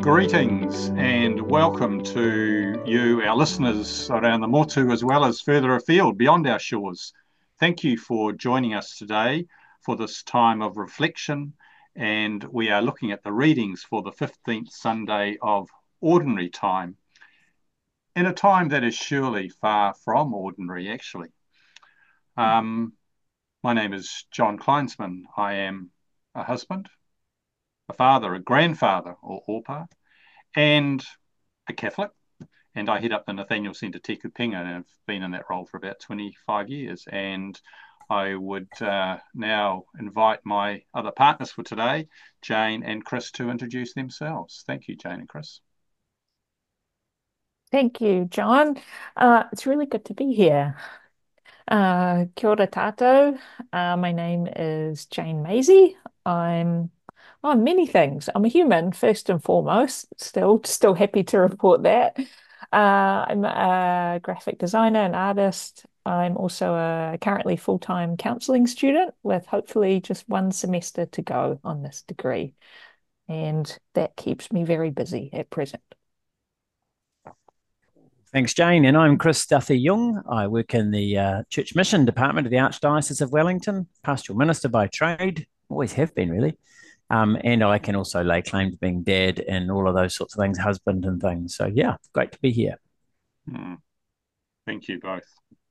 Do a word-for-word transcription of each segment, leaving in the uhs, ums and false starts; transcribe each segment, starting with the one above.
Greetings and welcome to you, our listeners around the Motu, as well as further afield beyond our shores. Thank you for joining us today for this time of reflection, and we are looking at the readings for the fifteenth Sunday of Ordinary Time, in a time that is surely far from ordinary, actually. Um, my name is John Kleinsman. I am a husband, a father, a grandfather, or opa, and a Catholic, and I head up the Nathaniel Centre Te Kupinga, and I've been in that role for about twenty-five years. And I would uh, now invite my other partners for today, Jane and Chris, to introduce themselves. Thank you, Jane and Chris. Thank you, John. Uh, it's really good to be here. Uh, kia ora tātou. Uh, my name is Jane Maisie. I'm oh, many things. I'm a human first and foremost. Still, still happy to report that. Uh, I'm a graphic designer and artist. I'm also a currently full-time counselling student with hopefully just one semester to go on this degree, and that keeps me very busy at present. Thanks, Jane. And I'm Chris Duffy Young. I work in the uh, Church Mission Department of the Archdiocese of Wellington, pastoral minister by trade, always have been really. Um, and I can also lay claim to being dad and all of those sorts of things, husband and things. So, yeah, great to be here. Hmm. Thank you both.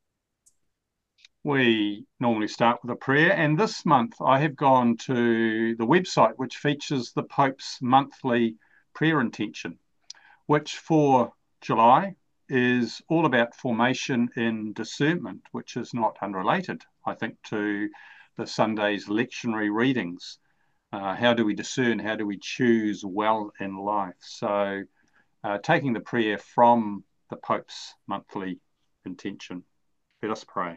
We normally start with a prayer, and this month I have gone to the website which features the Pope's monthly prayer intention, which for July is all about formation in discernment, which is not unrelated, I think, to the Sunday's lectionary readings. Uh, how do we discern? How do we choose well in life? So uh, taking the prayer from the Pope's monthly intention, let us pray.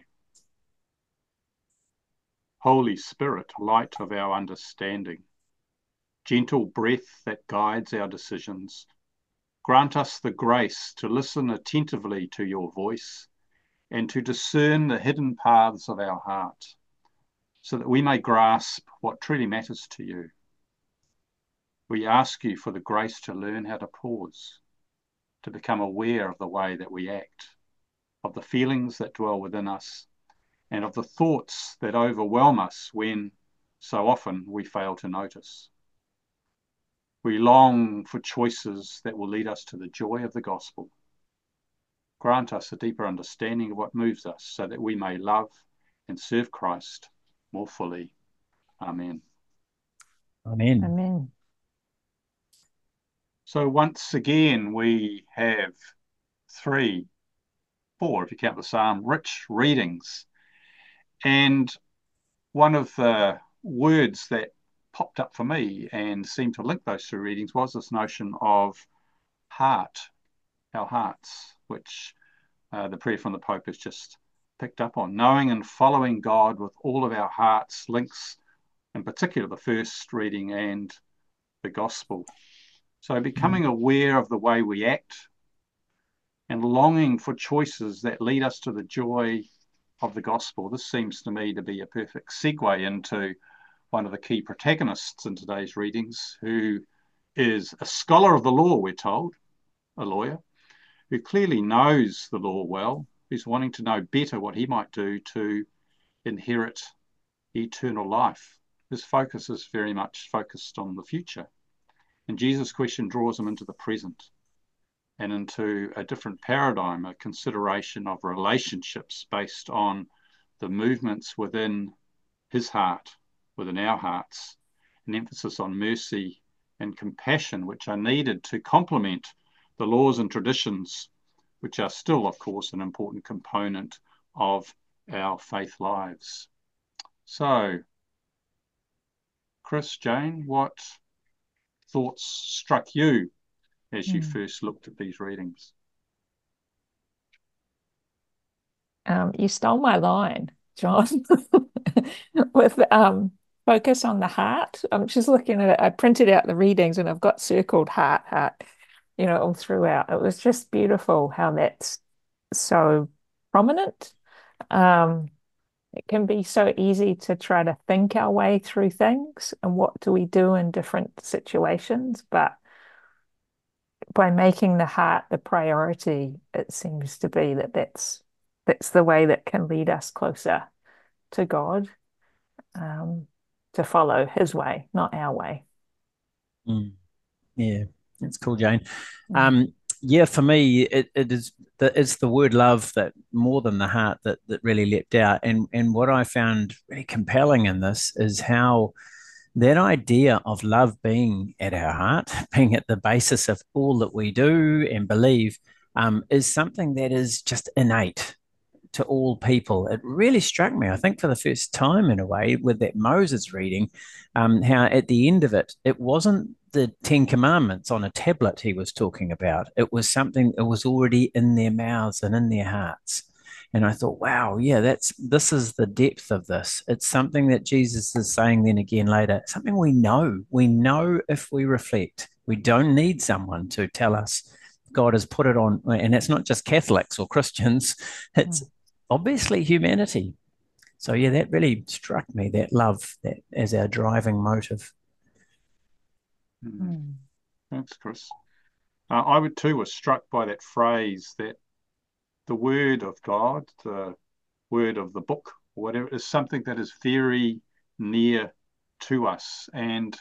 Holy Spirit, light of our understanding, gentle breath that guides our decisions, grant us the grace to listen attentively to your voice and to discern the hidden paths of our heart, so that we may grasp what truly matters to you. We ask you for the grace to learn how to pause, to become aware of the way that we act, of the feelings that dwell within us, and of the thoughts that overwhelm us when so often we fail to notice. We long for choices that will lead us to the joy of the gospel. Grant us a deeper understanding of what moves us so that we may love and serve Christ more fully. Amen. Amen. Amen. So once again, we have three, four, if you count the psalm, rich readings. And one of the words that popped up for me and seemed to link those two readings was this notion of heart, our hearts, which uh, the prayer from the Pope has just picked up on. Knowing and following God with all of our hearts links, in particular, the first reading and the gospel. So becoming aware of the way we act and longing for choices that lead us to the joy of the gospel. This seems to me to be a perfect segue into one of the key protagonists in today's readings, who is a scholar of the law, we're told, a lawyer, who clearly knows the law well, who's wanting to know better what he might do to inherit eternal life. His focus is very much focused on the future. And Jesus' question draws him into the present and into a different paradigm, a consideration of relationships based on the movements within his heart, within our hearts, an emphasis on mercy and compassion, which are needed to complement the laws and traditions, which are still, of course, an important component of our faith lives. So, Chris, Jane, what thoughts struck you as you Mm. first looked at these readings? Um, you stole my line, John, with um, focus on the heart. I'm just looking at it. I printed out the readings and I've got circled heart, heart, you know, all throughout. It was just beautiful how that's so prominent. Um, it can be so easy to try to think our way through things and what do we do in different situations. But by making the heart the priority, it seems to be that that's that's the way that can lead us closer to God, um, to follow His way, not our way. Mm. Yeah, that's cool, Jane. Mm. Um, yeah, for me, it, it is the it's the word love that more than the heart that that really leapt out. And and what I found really compelling in this is how that idea of love being at our heart, being at the basis of all that we do and believe, um, is something that is just innate to all people. It really struck me, I think, for the first time in a way, with that Moses reading, um, how at the end of it, it wasn't the Ten Commandments on a tablet he was talking about. It was something that was already in their mouths and in their hearts. And I thought, wow, yeah, that's this is the depth of this. It's something that Jesus is saying then again later, something we know. We know if we reflect. We don't need someone to tell us God has put it on. And it's not just Catholics or Christians, it's Mm. obviously humanity. So yeah, that really struck me, that love that as our driving motive. Mm. Mm. Thanks, Chris. Uh, I would too was struck by that phrase that the word of God, the word of the book, whatever, is something that is very near to us. And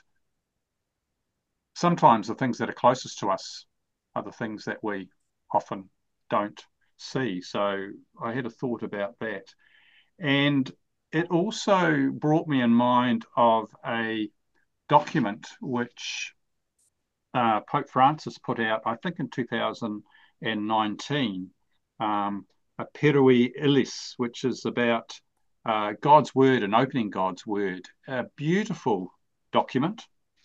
sometimes the things that are closest to us are the things that we often don't see. So I had a thought about that. And it also brought me in mind of a document which uh, Pope Francis put out, I think in two thousand nineteen, um, Aperui Illis, which is about uh, God's Word and opening God's Word. A beautiful document,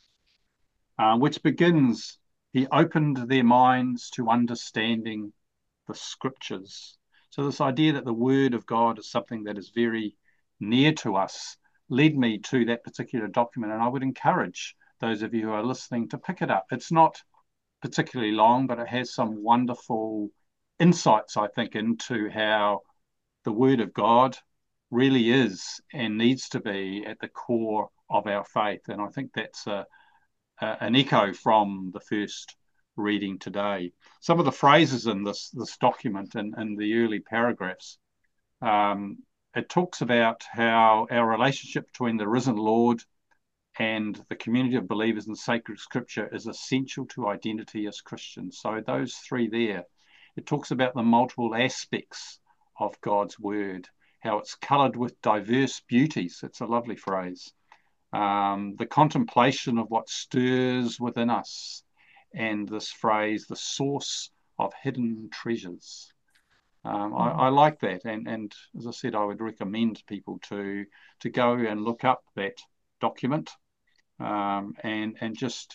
uh, which begins, he opened their minds to understanding the scriptures. So this idea that the Word of God is something that is very near to us led me to that particular document, and I would encourage those of you who are listening to pick it up. It's not particularly long, but it has some wonderful insights, I think, into how the Word of God really is and needs to be at the core of our faith. And I think that's a, a, an echo from the first reading today. Some of the phrases in this, this document and in, in the early paragraphs, um, it talks about how our relationship between the risen Lord and the community of believers in sacred scripture is essential to identity as Christians. So those three there, it talks about the multiple aspects of God's word, how it's coloured with diverse beauties. It's a lovely phrase. Um, the contemplation of what stirs within us, and this phrase, the source of hidden treasures. Um, I, I like that, and and as I said, I would recommend people to to go and look up that document, um, and and just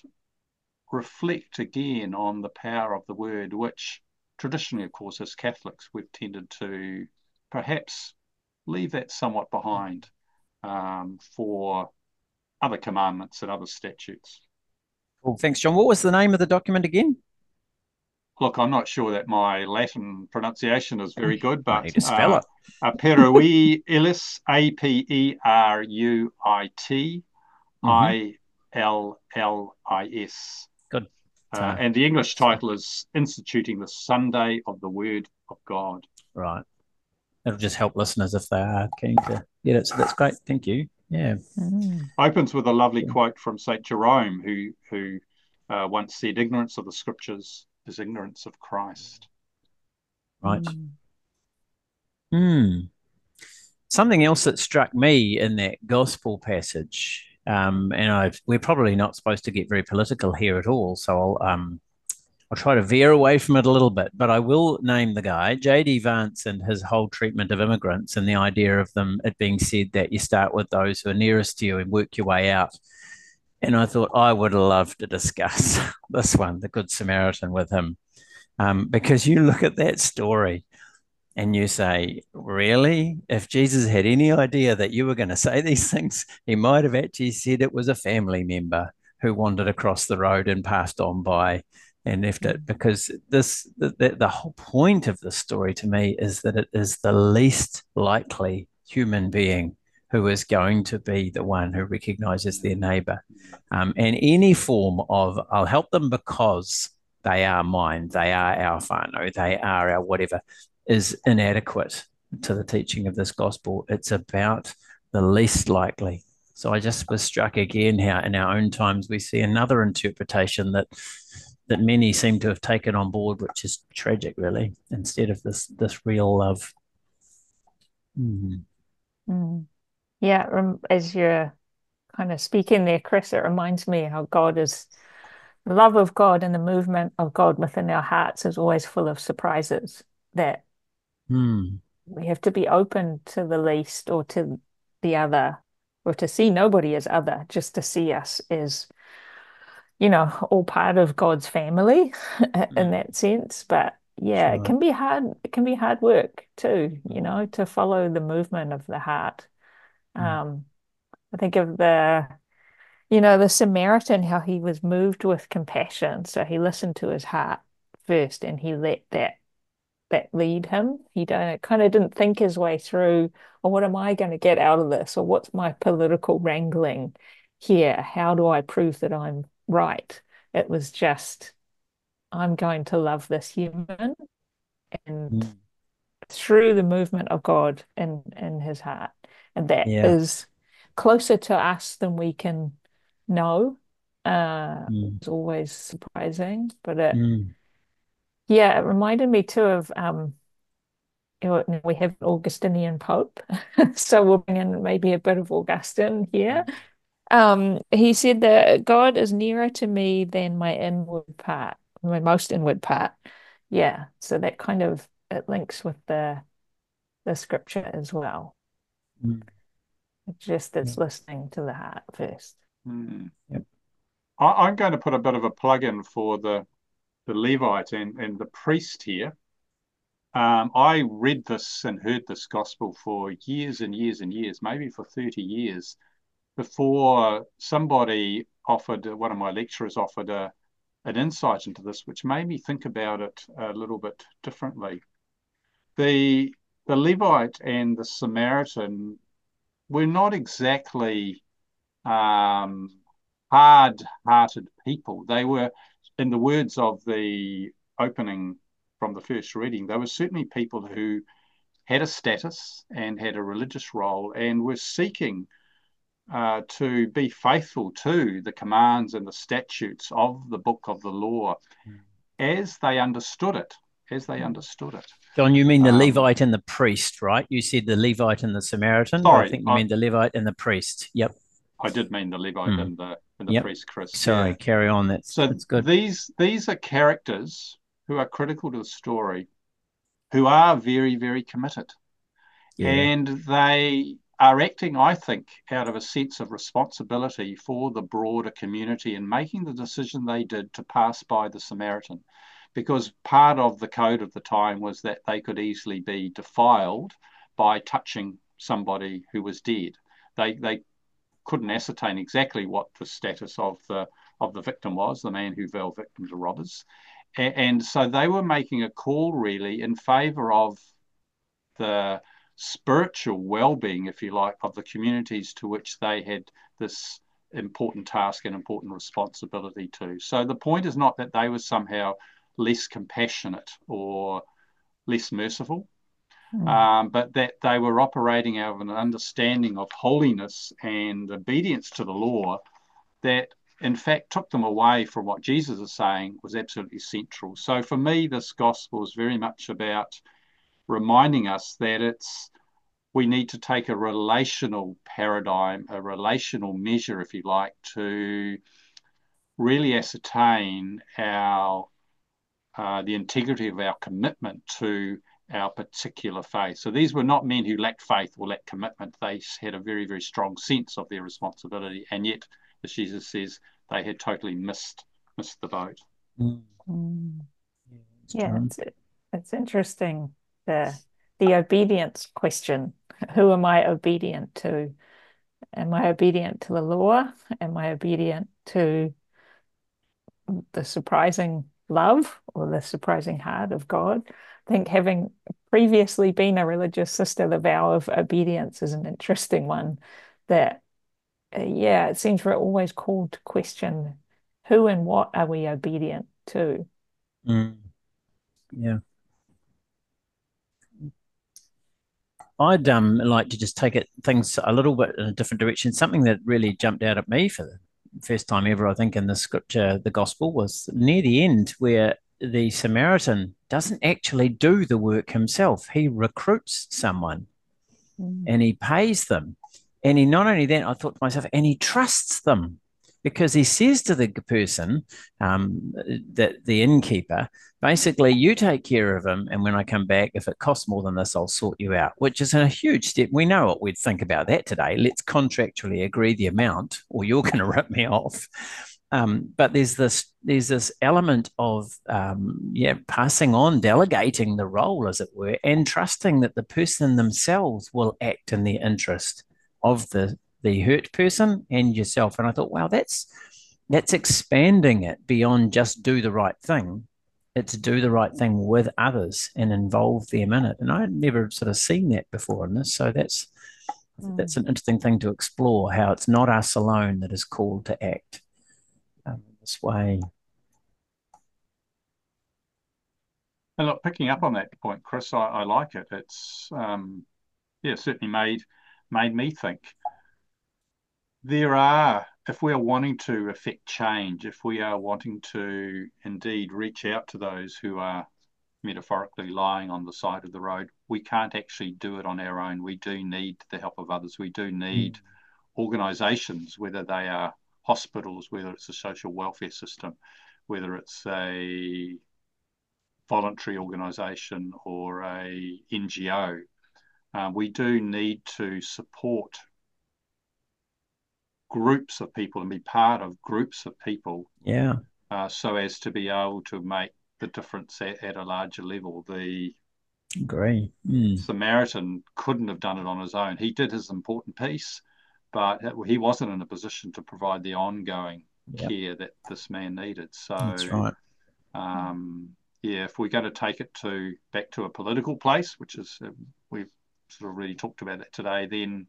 reflect again on the power of the word, which traditionally, of course, as Catholics, we've tended to perhaps leave that somewhat behind um, for other commandments and other statutes. Well, thanks, John. What was the name of the document again? Look, I'm not sure that my Latin pronunciation is very good, I but need to spell uh, it. Aperui Illis, A P E R U I T I L L I S. Good. Uh, and the English title is Instituting the Sunday of the Word of God. Right. It'll just help listeners if they are keen to get it. So that's great. Thank you. Yeah. Mm. Opens with a lovely quote from Saint Jerome, who who uh, once said, "Ignorance of the Scriptures is ignorance of Christ." Right. Mm. Hmm. Something else that struck me in that gospel passage, um, and I've, we're probably not supposed to get very political here at all, so I'll um, I'll try to veer away from it a little bit, but I will name the guy, J D Vance, and his whole treatment of immigrants and the idea of them, it being said that you start with those who are nearest to you and work your way out. And I thought I would love to discuss this one, the Good Samaritan, with him, um, because you look at that story and you say, really? If Jesus had any idea that you were going to say these things, he might have actually said it was a family member who wandered across the road and passed on by and left it, because this the, the, the whole point of this story to me is that it is the least likely human being who is going to be the one who recognizes their neighbor. Um, and any form of, I'll help them because they are mine, they are our whānau, they are our whatever, is inadequate to the teaching of this gospel. It's about the least likely. So I just was struck again how in our own times we see another interpretation that that many seem to have taken on board, which is tragic, really, instead of this this real love. Mm. Mm. Yeah, as you're kind of speaking there, Chris, it reminds me how God is the love of God and the movement of God within our hearts is always full of surprises that Mm. we have to be open to the least or to the other or to see nobody as other, just to see us as, you know, all part of God's family in that sense. But yeah, it Sure. can be hard. It can be hard work too, you know, to follow the movement of the heart. Um, I think of the, you know, the Samaritan, how he was moved with compassion. So he listened to his heart first and he let that that lead him. He don't kind of didn't think his way through, or what am I going to get out of this? Or what's my political wrangling here? How do I prove that I'm right? It was just, I'm going to love this human and Mm. through the movement of God in in his heart. And that Yeah. is closer to us than we can know. Uh, Mm. it's always surprising, but it, Mm. yeah, it reminded me too of um, you know, we have an Augustinian Pope, so we'll bring in maybe a bit of Augustine here. Um, he said that God is nearer to me than my inward part, my most inward part. Yeah, so that kind of it links with the the scripture as well. Mm. It's just Yeah. it's listening to the heart first. Mm. Yep. I, I'm going to put a bit of a plug in for the the Levite and, and the priest here. Um, I read this and heard this gospel for years and years and years, maybe for thirty years, before somebody offered, one of my lecturers offered a, an insight into this, which made me think about it a little bit differently. The, the Levite and the Samaritan were not exactly um, hard-hearted people. They were, in the words of the opening from the first reading, they were certainly people who had a status and had a religious role and were seeking uh, to be faithful to the commands and the statutes of the book of the law as they understood it, as they understood it. John, you mean the Um, Levite and the priest, right? You said the Levite and the Samaritan, but I sorry, think you I, mean the Levite and the priest. Yep. I did mean the Levite Mm. and the and the Yep. priest, Chris. Sorry, Yeah. carry on. That's So that's good. these these are characters who are critical to the story, who are very, very committed. Yeah. And they are acting, I think, out of a sense of responsibility for the broader community and making the decision they did to pass by the Samaritan. Because part of the code of the time was that they could easily be defiled by touching somebody who was dead. They they couldn't ascertain exactly what the status of the of the victim was, the man who fell victim to robbers. And, and so they were making a call really in favor of the spiritual well-being, if you like, of the communities to which they had this important task and important responsibility to. So the point is not that they were somehow less compassionate or less merciful, Mm. um, but that they were operating out of an understanding of holiness and obedience to the law that in fact took them away from what Jesus is saying was absolutely central. So for me, this gospel is very much about reminding us that it's we need to take a relational paradigm, a relational measure, if you like, to really ascertain our uh, the integrity of our commitment to our particular faith. So these were not men who lacked faith or lacked commitment. They had a very, very strong sense of their responsibility, and yet, as Jesus says, they had totally missed missed the boat. Mm. Mm. It's Yeah, John. it's it's interesting the the obedience question. Who am I obedient to? Am I obedient to the law? Am I obedient to the surprising love or the surprising heart of God? I think having previously been a religious sister, the vow of obedience is an interesting one that, uh, yeah, it seems we're always called to question who and what are we obedient to? Mm. Yeah. I'd um like to just take it things a little bit in a different direction. Something that really jumped out at me for the first time ever, I think, in the scripture, the gospel, was near the end where the Samaritan doesn't actually do the work himself. He recruits someone Mm. and he pays them. And he not only that, I thought to myself, and he trusts them because he says to the person, um, that the innkeeper, basically, you take care of him, and when I come back, if it costs more than this, I'll sort you out, which is a huge step. We know what we'd think about that today. Let's contractually agree the amount, or you're going to rip me off. Um, but there's this there's this element of um, yeah passing on, delegating the role, as it were, and trusting that the person themselves will act in the interest of the the hurt person and yourself. And I thought, wow, that's that's expanding it beyond just do the right thing. It's do the right thing with others and involve them in it. And I had never sort of seen that before in this. So that's Mm. that's an interesting thing to explore, how it's not us alone that is called to act um, this way. And look, picking up on that point, Chris, I, I like it. It's um, yeah, certainly made made me think. There are, if we are wanting to affect change, if we are wanting to indeed reach out to those who are metaphorically lying on the side of the road, we can't actually do it on our own. We do need the help of others. We do need mm. organisations, whether they are hospitals, whether it's a social welfare system, whether it's a voluntary organisation or a N G O. Uh, we do need to support groups of people and be part of groups of people, yeah, uh, so as to be able to make the difference at, at a larger level. The agree. Mm. Samaritan couldn't have done it on his own. He did his important piece, but he wasn't in a position to provide the ongoing yep. care that this man needed. So that's right. Um, yeah, if we're going to take it to back to a political place, which is uh, we've sort of really talked about that today, then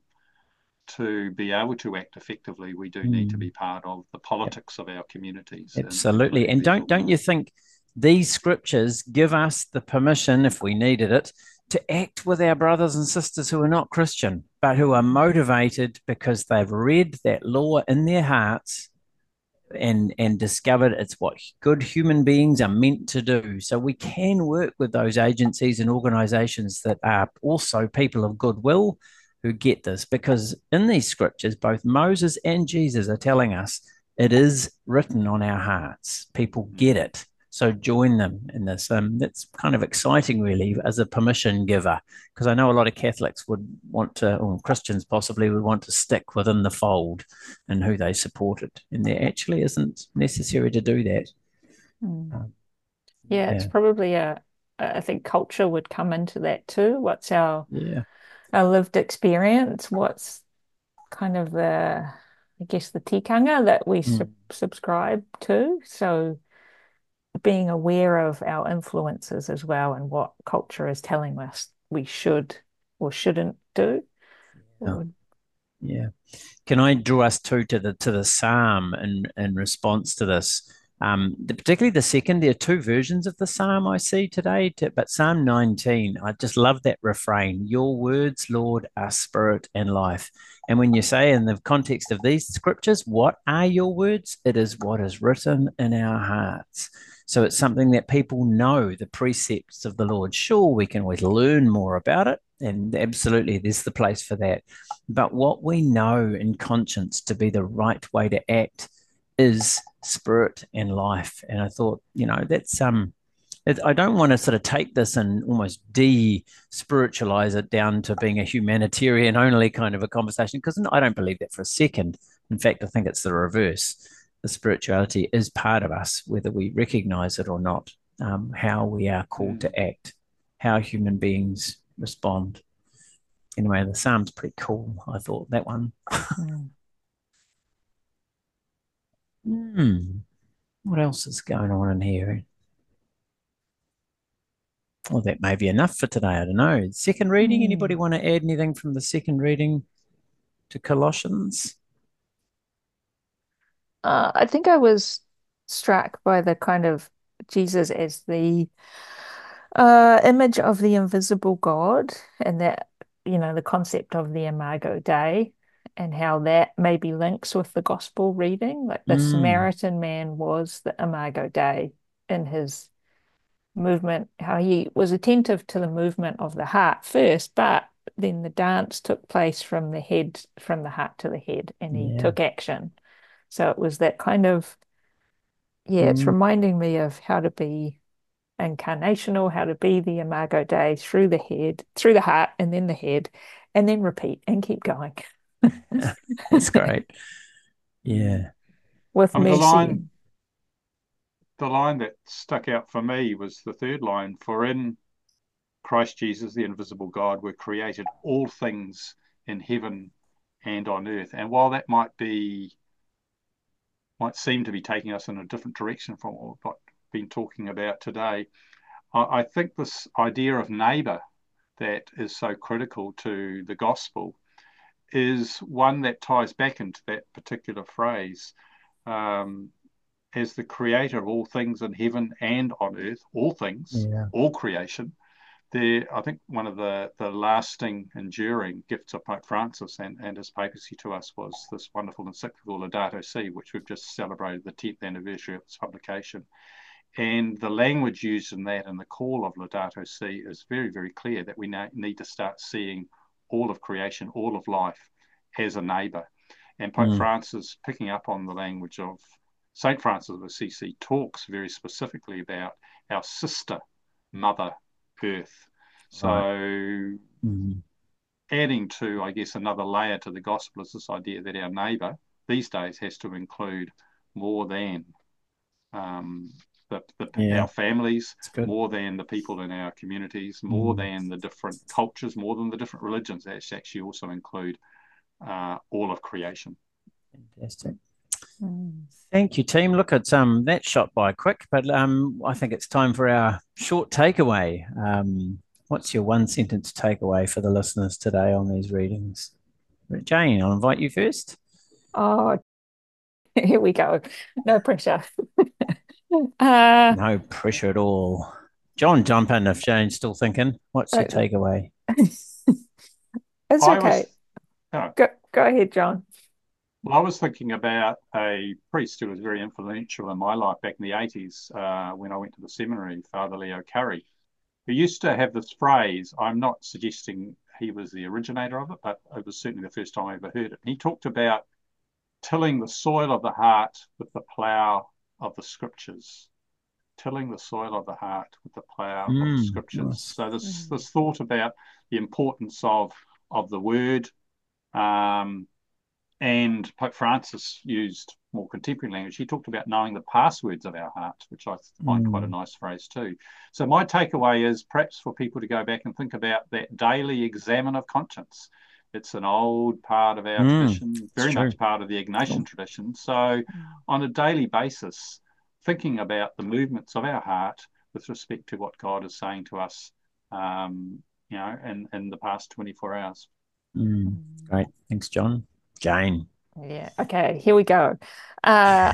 to be able to act effectively, we do mm. need to be part of the politics yep. of our communities. Absolutely, and, and don't don't you think these scriptures give us the permission, if we needed it, to act with our brothers and sisters who are not Christian, but who are motivated because they've read that law in their hearts and and discovered it's what good human beings are meant to do. So we can work with those agencies and organizations that are also people of goodwill who get this, because in these scriptures, both Moses and Jesus are telling us it is written on our hearts. People get it. So join them in this. Um, that's kind of exciting, really, as a permission giver, because I know a lot of Catholics would want to, or Christians possibly would want to stick within the fold and who they supported. And there actually isn't necessary to do that. Mm. Um, yeah, yeah, it's probably a, I think culture would come into that too. What's our, yeah. our lived experience? What's kind of the, I guess, the tikanga that we mm. sub subscribe to? So being aware of our influences as well and what culture is telling us we should or shouldn't do. Yeah. Would... yeah. Can I draw us too to the to the psalm in, in response to this? Um, the, particularly the second, there are two versions of the psalm I see today, to, but Psalm nineteen, I just love that refrain, your words, Lord, are spirit and life. And when you say in the context of these scriptures, what are your words? It is what is written in our hearts. So it's something that people know, the precepts of the Lord. Sure, we can always learn more about it, and absolutely there's the place for that. But what we know in conscience to be the right way to act is spirit and life. And I thought, you know, that's um it, I don't want to sort of take this and almost de-spiritualize it down to being a humanitarian only kind of a conversation, because I don't believe that for a second. In fact, I think it's the reverse. The spirituality is part of us, whether we recognize it or not, um, how we are called mm. to act, how human beings respond. Anyway, the psalm's pretty cool, I thought, that one. mm. Hmm. What else is going on in here? Well, that may be enough for today. I don't know. Second reading, mm. anybody want to add anything from the second reading to Colossians? Uh, I think I was struck by the kind of Jesus as the uh, image of the invisible God, and that, you know, the concept of the Imago Dei, and how that maybe links with the gospel reading. Like the Mm, Samaritan man was the Imago Dei in his movement, how he was attentive to the movement of the heart first, but then the dance took place from the head, from the heart to the head, and he yeah. took action. So it was that kind of, yeah, it's Mm, reminding me of how to be incarnational, how to be the Imago Dei through the head, through the heart, and then the head, and then repeat and keep going that's great. Yeah. with I mean, the mercy. line, the line that stuck out for me was the third line, for in Christ Jesus, the invisible God, were created all things in heaven and on earth. And while that might be, might seem to be taking us in a different direction from what we've been talking about today, I, I think this idea of neighbour that is so critical to the gospel is one that ties back into that particular phrase. Um, as the creator of all things in heaven and on earth, all things, Yeah. all creation, there, I think one of the, the lasting, enduring gifts of Pope Francis and, and his papacy to us was this wonderful encyclical Laudato Si, which we've just celebrated the tenth anniversary of its publication. And the language used in that and the call of Laudato Si is very, very clear that we need to start seeing all of creation, all of life as a neighbour. And Pope Mm, Francis, picking up on the language of Saint Francis of Assisi, talks very specifically about our sister, Mother Earth. So, right. Mm, adding to, I guess, another layer to the gospel is this idea that our neighbour these days has to include more than um, the, the, yeah, our families, it's good. more than the people in our communities, more Mm, than the different cultures, more than the different religions. That actually also include uh, all of creation. fantastic. Mm. Thank you, team. Look, it's um that shot by quick, but um I think it's time for our short takeaway. Um, what's your one sentence takeaway for the listeners today on these readings? Jane, I'll invite you first. Oh, here we go. No pressure. Uh, No pressure at all. John, jump in if Jane's still thinking. What's your uh, takeaway? it's I was, okay. uh, Go, go ahead, John. well, I was thinking about a priest who was very influential in my life back in the eighties uh, when I went to the seminary, Father Leo Curry, who used to have this phrase. I'm not suggesting he was the originator of it, but it was certainly the first time I ever heard it. He talked about tilling the soil of the heart with the plough of the scriptures. Tilling the soil of the heart with the plough of the Mm, scriptures. nice. So this Mm. this thought about the importance of of the word, um, and Pope Francis used more contemporary language. He talked about knowing the passwords of our heart, which I find quite a Mm, nice phrase too. So my takeaway is perhaps for people to go back and think about that daily examine of conscience. It's an old part of our mm, tradition, it's very true. much part of the Ignatian Cool. tradition. So on a daily basis, thinking about the movements of our heart with respect to what God is saying to us, um, you know, in, in the past twenty-four hours. Mm, Mm. great. Thanks, John. Jane. Yeah. Okay. Here we go. Uh,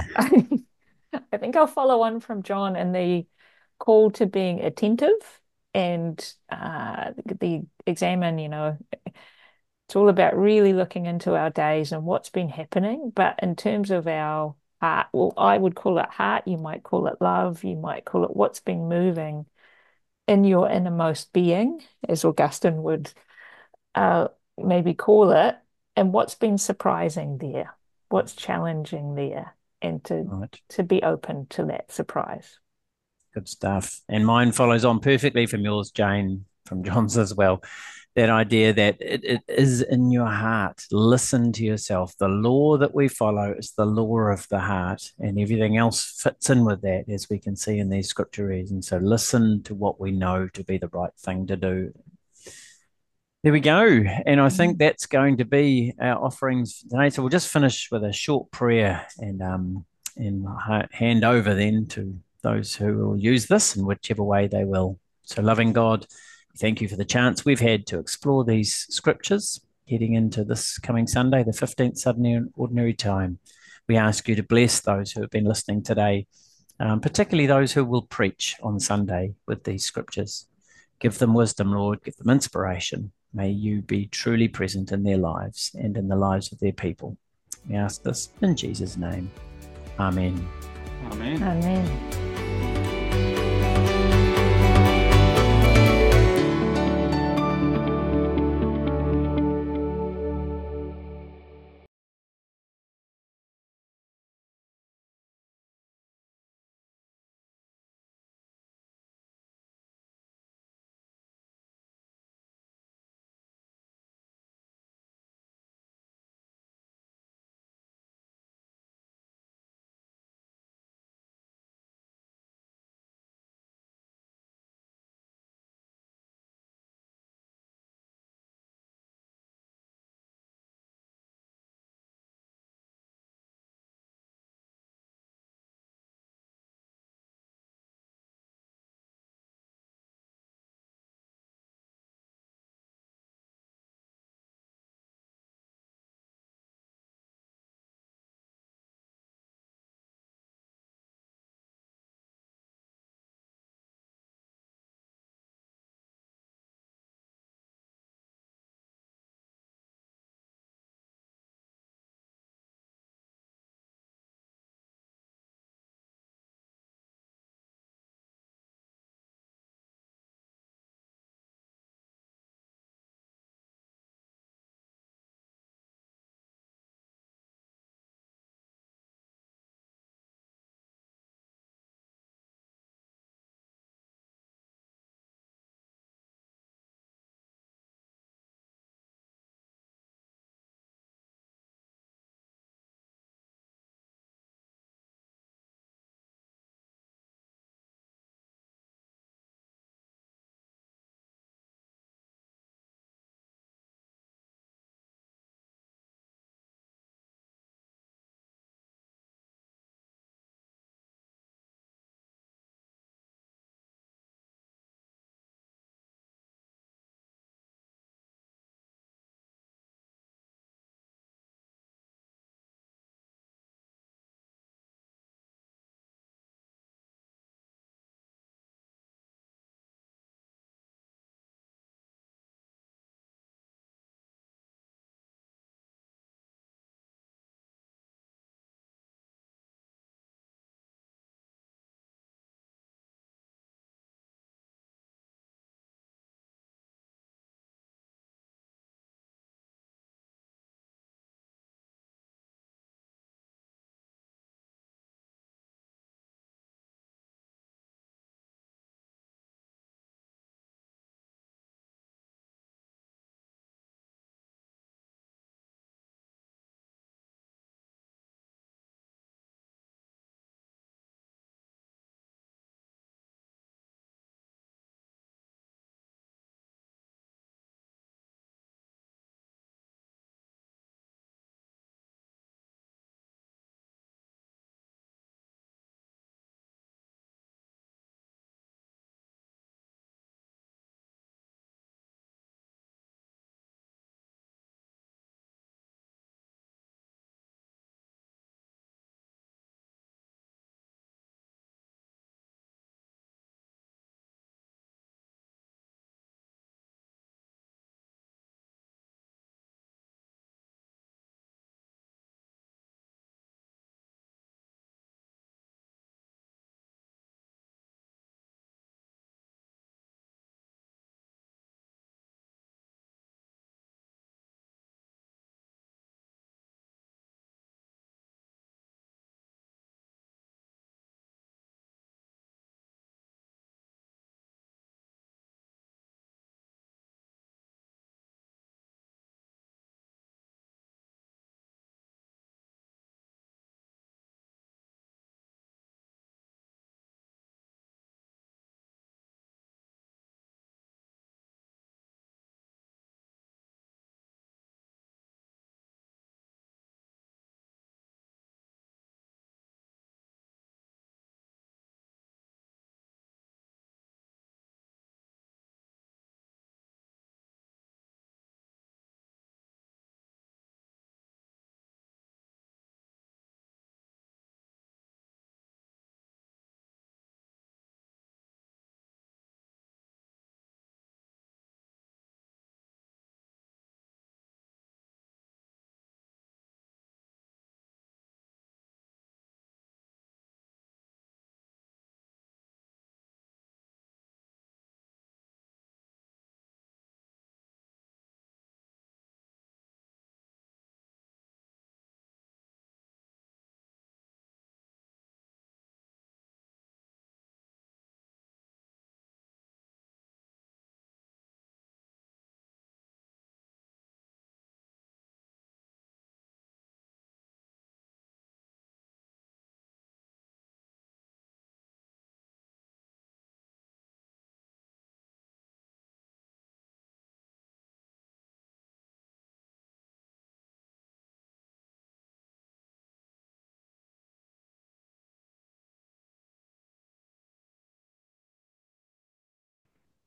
I think I'll follow on from John in the call to being attentive and uh, the examine, you know, it's all about really looking into our days and what's been happening. But in terms of our heart, well, I would call it heart, you might call it love, you might call it what's been moving in your innermost being, as Augustine would uh, maybe call it, and what's been surprising there, what's challenging there, and to Right. to be open to that surprise. Good stuff. And mine follows on perfectly from yours, Jane, from John's as well. That idea that it, it is in your heart. Listen to yourself. The law that we follow is the law of the heart, and everything else fits in with that, as we can see in these scripture readings. So listen to what we know to be the right thing to do. There we go. And I think Mm. that's going to be our offerings today. So we'll just finish with a short prayer and um and hand over then to those who will use this in whichever way they will. So loving God, thank you for the chance we've had to explore these scriptures heading into this coming Sunday, the fifteenth Sunday in Ordinary Time. We ask you to bless those who have been listening today, um, particularly those who will preach on Sunday with these scriptures. Give them wisdom, Lord, give them inspiration. May you be truly present in their lives and in the lives of their people. We ask this in Jesus' name. Amen. Amen. Amen.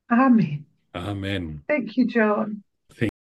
Amen. Amen. Thank you, John.